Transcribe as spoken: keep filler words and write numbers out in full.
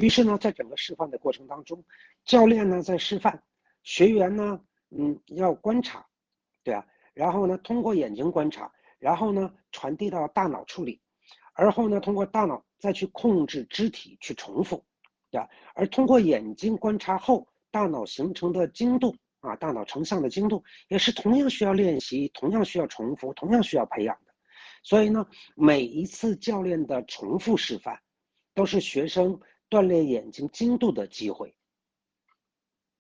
于是呢，在整个示范的过程当中，教练呢在示范，学员呢，嗯，要观察，对啊，然后呢，通过眼睛观察，然后呢，传递到大脑处理，而后呢，通过大脑再去控制肢体去重复，对啊，而通过眼睛观察后，大脑形成的精度啊，大脑成像的精度也是同样需要练习，同样需要重复，同样需要培养的。所以呢，每一次教练的重复示范，都是学生锻炼眼睛精度的机会。